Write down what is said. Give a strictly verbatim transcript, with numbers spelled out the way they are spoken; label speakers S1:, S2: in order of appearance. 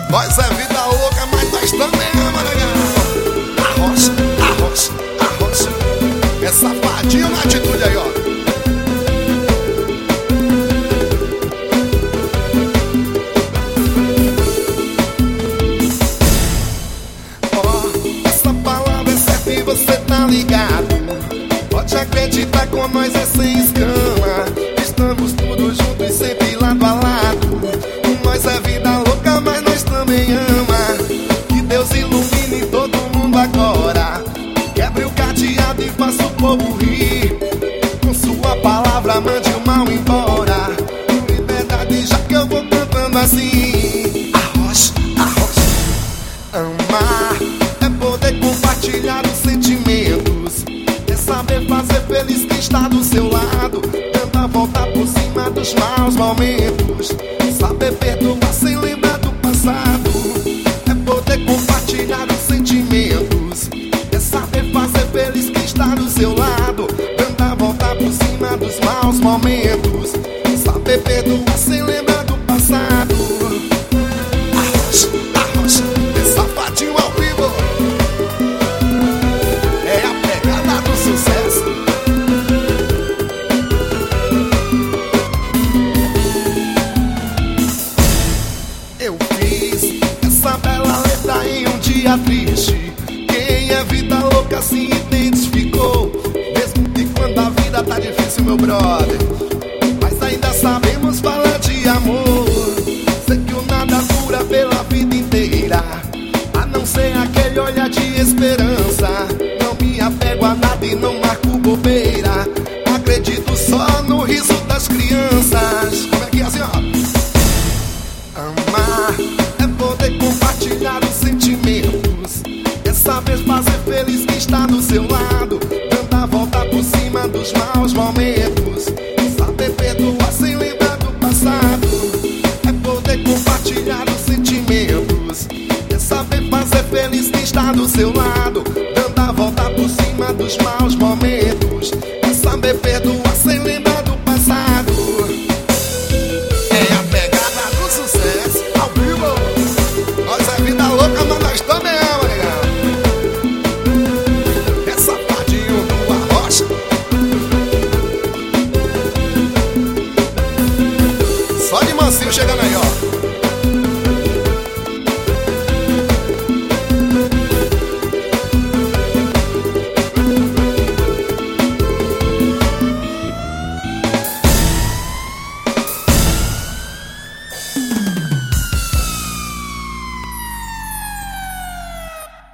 S1: Nós é vida louca, mas nós também ama, legal. Arrocha, arrocha, arrocha. É safadinho na atitude aí, ó. Ó, essa palavra é certa e você tá ligado. Pode acreditar, com nós é sem escama. Estamos todos juntos e sempre lado a lado. Nós é vida louca, mas nós também ama. Que Deus ilumine todo mundo agora. Quebre o cadeado e faça o povo rir. Com sua palavra mande o mal embora. Liberdade, já que eu vou cantando assim. Arrocha, arrocha. Amar é poder compartilhar os sentimentos. É saber fazer feliz quem está do seu lado. Dando a volta por cima dos maus momentos. Saber perdoar sem lembrar do passado. É poder compartilhar os sentimentos. É saber fazer feliz quem está do seu lado. Dando a volta por cima dos maus momentos. Saber perdoar sem lembrar do passado. Arrocha, arrocha, é safadinho ao vivo. É a pegada do sucesso. Eu fiz essa bela letra em um dia triste. Quem é vida louca se identificou. Mesmo que quando a vida tá difícil, meu brother, mas ainda sabemos falar de amor. Sei que o nada dura pela vida inteira, a não ser aquele olhar de esperança. Não me apego a nada e não marco bobeira. Acredito só no riso das crianças. Como é que é assim, ó? Amar é poder compartilhar os sentimentos. É saber fazer feliz quem está do seu lado. Dando a volta por cima dos maus momentos. Saber perdoar sem lembrar do passado. É poder compartilhar os sentimentos. É saber fazer feliz quem está do seu lado. Dando a volta por cima dos maus momentos. É saber perdoar sem lembrar do passado. É a pegada do sucesso ao vivo. Nós é vida louca, mas nós também ama, legal. É safadinho do Arrocha. Só de mansinho chegando aí, ó.